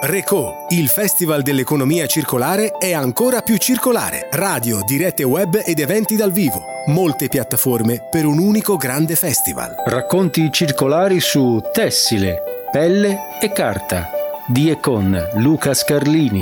Reco, il festival dell'economia circolare è ancora più circolare. Radio, dirette web ed eventi dal vivo. Molte piattaforme per un unico grande festival. Racconti circolari su tessile, pelle e carta. Di e con Luca Scarlini.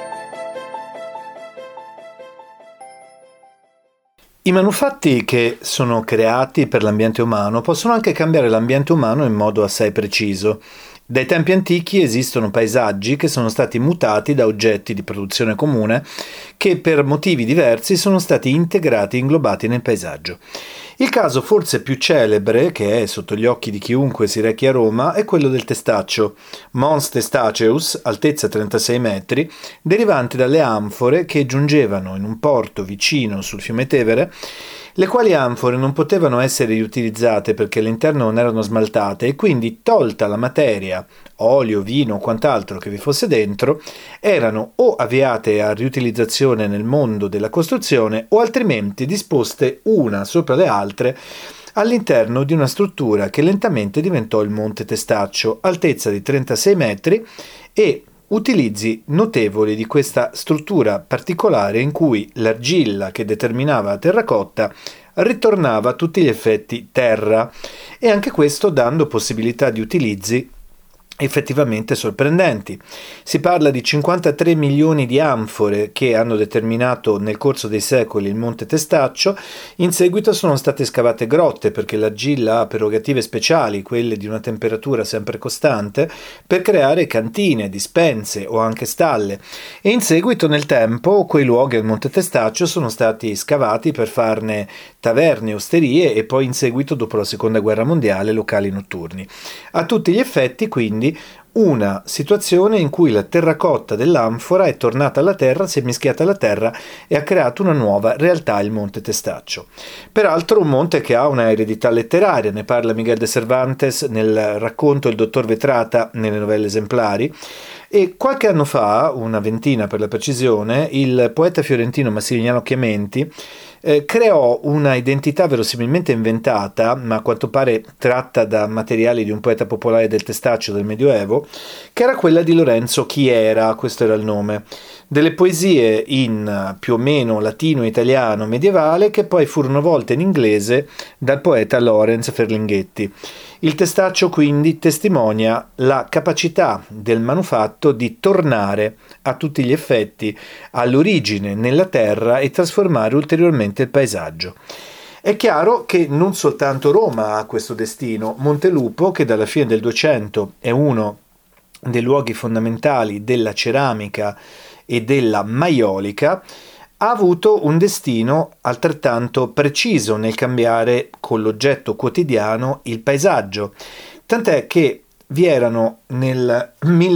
I manufatti che sono creati per l'ambiente umano possono anche cambiare l'ambiente umano in modo assai preciso. Dai tempi antichi esistono paesaggi che sono stati mutati da oggetti di produzione comune che per motivi diversi sono stati integrati e inglobati nel paesaggio. Il caso forse più celebre, che è sotto gli occhi di chiunque si rechi a Roma, è quello del testaccio, Mons Testaceus, altezza 36 metri, derivante dalle anfore che giungevano in un porto vicino sul fiume Tevere, le quali anfore non potevano essere riutilizzate perché all'interno non erano smaltate e quindi, tolta la materia, olio, vino o quant'altro che vi fosse dentro, erano o avviate a riutilizzazione nel mondo della costruzione o altrimenti disposte una sopra le altre all'interno di una struttura che lentamente diventò il Monte Testaccio, altezza di 36 metri e utilizzi notevoli di questa struttura particolare in cui l'argilla che determinava la terracotta ritornava a tutti gli effetti terra e anche questo dando possibilità di utilizzi effettivamente sorprendenti. Si parla di 53 milioni di anfore che hanno determinato nel corso dei secoli il Monte Testaccio. In seguito sono state scavate grotte perché l'argilla ha prerogative speciali, quelle di una temperatura sempre costante, per creare cantine, dispense o anche stalle. E in seguito nel tempo quei luoghi al Monte Testaccio sono stati scavati per farne taverne, osterie e poi in seguito dopo la Seconda Guerra Mondiale locali notturni. A tutti gli effetti quindi una situazione in cui la terracotta dell'anfora è tornata alla terra, si è mischiata alla terra e ha creato una nuova realtà, il Monte Testaccio. Peraltro un monte che ha una eredità letteraria, ne parla Miguel de Cervantes nel racconto Il dottor Vetrata nelle novelle esemplari, e qualche anno fa, una ventina per la precisione, il poeta fiorentino Massimiliano Chiamenti creò una identità verosimilmente inventata, ma a quanto pare tratta da materiali di un poeta popolare del Testaccio del Medioevo, che era quella di Lorenzo Chiera, questo era il nome, delle poesie in più o meno latino-italiano medievale che poi furono volte in inglese dal poeta Lorenz Ferlinghetti. Il testaccio quindi testimonia la capacità del manufatto di tornare a tutti gli effetti all'origine nella terra e trasformare ulteriormente il paesaggio. È chiaro che non soltanto Roma ha questo destino. Montelupo, che dalla fine del 200 è uno dei luoghi fondamentali della ceramica e della maiolica, ha avuto un destino altrettanto preciso nel cambiare con l'oggetto quotidiano il paesaggio, tant'è che vi erano nel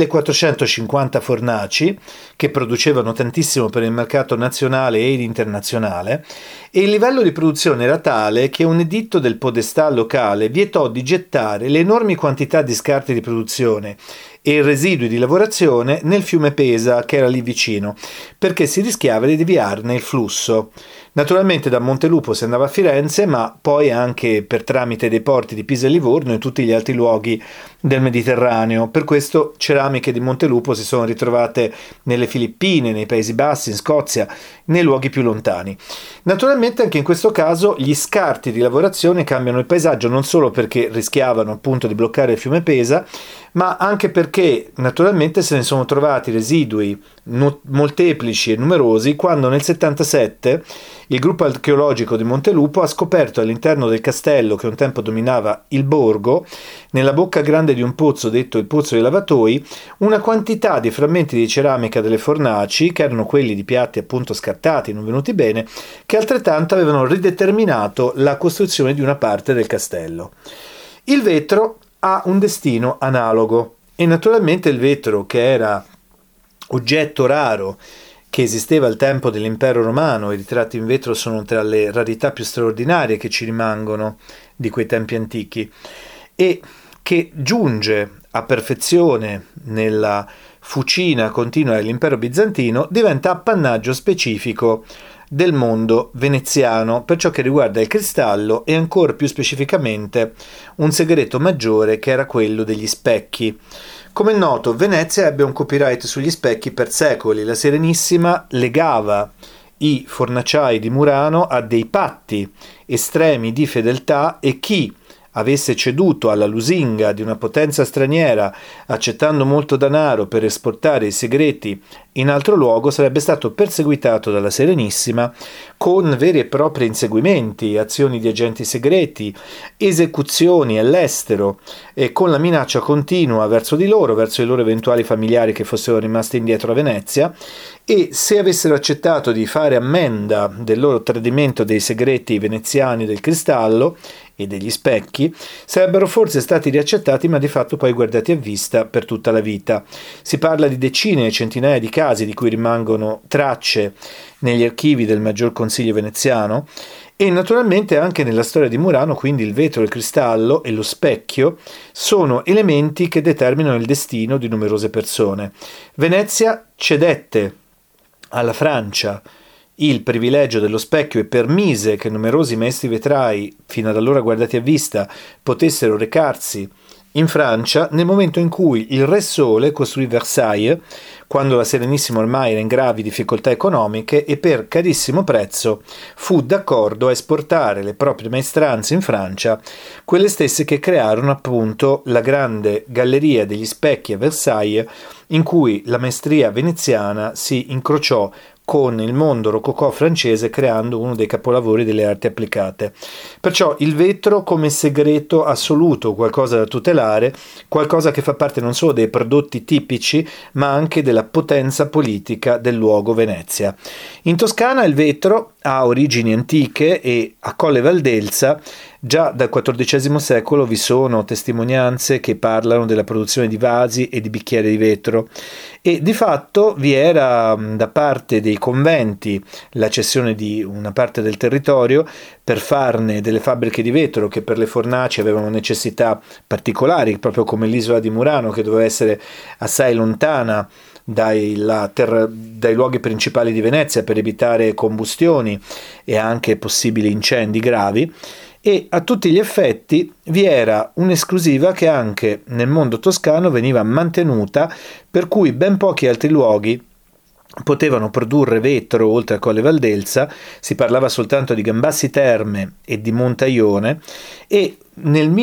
1450 fornaci che producevano tantissimo per il mercato nazionale ed internazionale e il livello di produzione era tale che un editto del podestà locale vietò di gettare le enormi quantità di scarti di produzione e residui di lavorazione nel fiume Pesa che era lì vicino, perché si rischiava di deviarne il flusso. Naturalmente da Montelupo si andava a Firenze, ma poi anche per tramite dei porti di Pisa e Livorno e tutti gli altri luoghi del Mediterraneo. Per questo ceramiche di Montelupo si sono ritrovate nelle Filippine, nei Paesi Bassi, in Scozia, nei luoghi più lontani. Naturalmente anche in questo caso gli scarti di lavorazione cambiano il paesaggio non solo perché rischiavano appunto di bloccare il fiume Pesa, ma anche perché naturalmente se ne sono trovati residui molteplici e numerosi quando nel 77 il gruppo archeologico di Montelupo ha scoperto all'interno del castello che un tempo dominava il borgo, nella bocca grande di un pozzo detto il Pozzo dei Lavatoi, una quantità di frammenti di ceramica delle fornaci, che erano quelli di piatti appunto scartati, non venuti bene, che altrettanto avevano rideterminato la costruzione di una parte del castello. Il vetro ha un destino analogo e naturalmente il vetro, che era oggetto raro che esisteva al tempo dell'impero romano, i ritratti in vetro sono tra le rarità più straordinarie che ci rimangono di quei tempi antichi, e che giunge a perfezione nella fucina continua dell'impero bizantino, diventa appannaggio specifico del mondo veneziano per ciò che riguarda il cristallo e ancora più specificamente un segreto maggiore che era quello degli specchi. Come è noto, Venezia ebbe un copyright sugli specchi per secoli. La Serenissima legava i fornaciai di Murano a dei patti estremi di fedeltà e chi avesse ceduto alla lusinga di una potenza straniera accettando molto denaro per esportare i segreti in altro luogo sarebbe stato perseguitato dalla Serenissima con veri e propri inseguimenti, azioni di agenti segreti, esecuzioni all'estero e con la minaccia continua verso di loro, verso i loro eventuali familiari che fossero rimasti indietro a Venezia, e se avessero accettato di fare ammenda del loro tradimento dei segreti veneziani del cristallo e degli specchi, sarebbero forse stati riaccettati ma di fatto poi guardati a vista per tutta la vita. Si parla di decine e centinaia di casi di cui rimangono tracce negli archivi del Maggior Consiglio veneziano e naturalmente anche nella storia di Murano, quindi il vetro, il cristallo e lo specchio sono elementi che determinano il destino di numerose persone. Venezia cedette alla Francia il privilegio dello specchio e permise che numerosi maestri vetrai, fino ad allora guardati a vista, potessero recarsi in Francia nel momento in cui il Re Sole costruì Versailles, quando la Serenissima ormai era in gravi difficoltà economiche e per carissimo prezzo fu d'accordo a esportare le proprie maestranze in Francia, quelle stesse che crearono appunto la grande galleria degli specchi a Versailles, in cui la maestria veneziana si incrociò con il mondo rococò francese creando uno dei capolavori delle arti applicate. Perciò il vetro come segreto assoluto, qualcosa da tutelare, qualcosa che fa parte non solo dei prodotti tipici ma anche della potenza politica del luogo Venezia. In Toscana il vetro ha origini antiche e a Colle Valdelsa già dal XIV secolo vi sono testimonianze che parlano della produzione di vasi e di bicchieri di vetro e di fatto vi era da parte dei conventi la cessione di una parte del territorio per farne delle fabbriche di vetro che per le fornaci avevano necessità particolari, proprio come l'isola di Murano che doveva essere assai lontana dai luoghi principali di Venezia per evitare combustioni e anche possibili incendi gravi. E a tutti gli effetti vi era un'esclusiva che anche nel mondo toscano veniva mantenuta, per cui ben pochi altri luoghi potevano produrre vetro oltre a Colle Valdelsa. Si parlava soltanto di Gambassi Terme e di Montaione e nel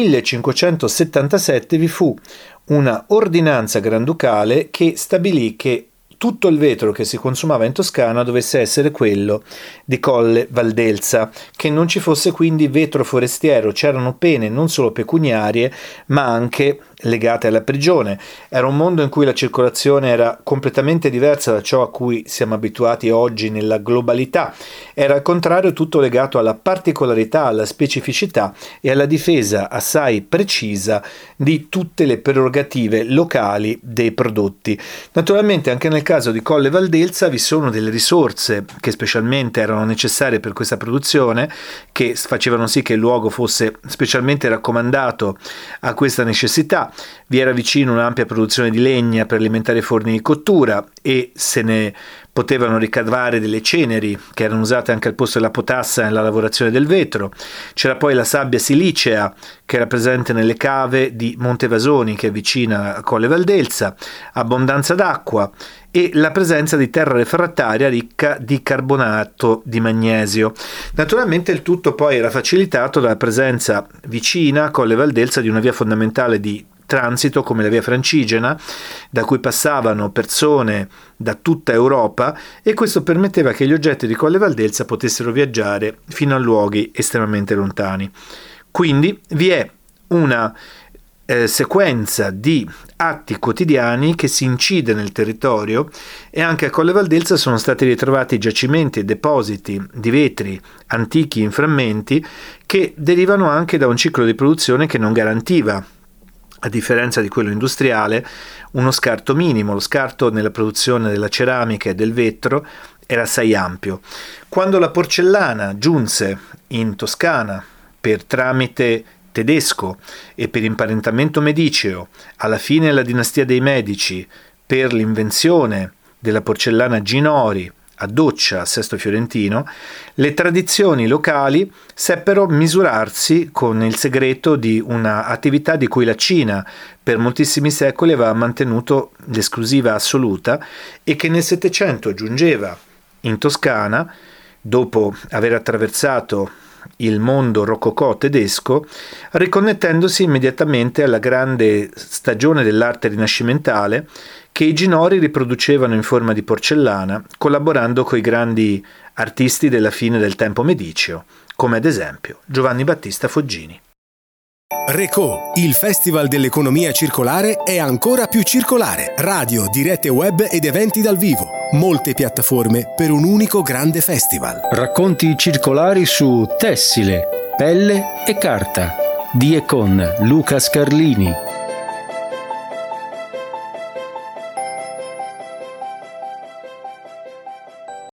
1577 vi fu una ordinanza granducale che stabilì che tutto il vetro che si consumava in Toscana dovesse essere quello di Colle Valdelsa, che non ci fosse quindi vetro forestiero. C'erano pene non solo pecuniarie ma anche legate alla prigione. Era un mondo in cui la circolazione era completamente diversa da ciò a cui siamo abituati oggi nella globalità. Era al contrario tutto legato alla particolarità, alla specificità e alla difesa assai precisa di tutte le prerogative locali dei prodotti. Naturalmente anche nel caso di Colle Valdelsa vi sono delle risorse che specialmente erano necessarie per questa produzione, che facevano sì che il luogo fosse specialmente raccomandato a questa necessità. Vi era vicino un'ampia produzione di legna per alimentare i forni di cottura e se ne potevano ricavare delle ceneri che erano usate anche al posto della potassa nella lavorazione del vetro. C'era poi la sabbia silicea che era presente nelle cave di Montevasoni, che è vicina a Colle Valdelsa, abbondanza d'acqua e la presenza di terra refrattaria ricca di carbonato di magnesio. Naturalmente il tutto poi era facilitato dalla presenza vicina a Colle Valdelsa di una via fondamentale di transito come la via Francigena, da cui passavano persone da tutta Europa e questo permetteva che gli oggetti di Colle Valdelsa potessero viaggiare fino a luoghi estremamente lontani. Quindi vi è una sequenza di atti quotidiani che si incide nel territorio e anche a Colle Valdelsa sono stati ritrovati giacimenti e depositi di vetri antichi in frammenti che derivano anche da un ciclo di produzione che non garantiva, a differenza di quello industriale, uno scarto minimo. Lo scarto nella produzione della ceramica e del vetro era assai ampio. Quando la porcellana giunse in Toscana per tramite tedesco e per imparentamento mediceo alla fine della dinastia dei Medici, per l'invenzione della porcellana Ginori a Doccia, a Sesto Fiorentino, le tradizioni locali seppero misurarsi con il segreto di una attività di cui la Cina per moltissimi secoli aveva mantenuto l'esclusiva assoluta e che nel Settecento giungeva in Toscana, dopo aver attraversato il mondo rococò tedesco, riconnettendosi immediatamente alla grande stagione dell'arte rinascimentale che i Ginori riproducevano in forma di porcellana, collaborando coi grandi artisti della fine del tempo mediceo, come ad esempio Giovanni Battista Foggini. Recò, il Festival dell'Economia Circolare è ancora più circolare. Radio, dirette web ed eventi dal vivo. Molte piattaforme per un unico grande festival. Racconti circolari su tessile, pelle e carta. Di e con Luca Scarlini.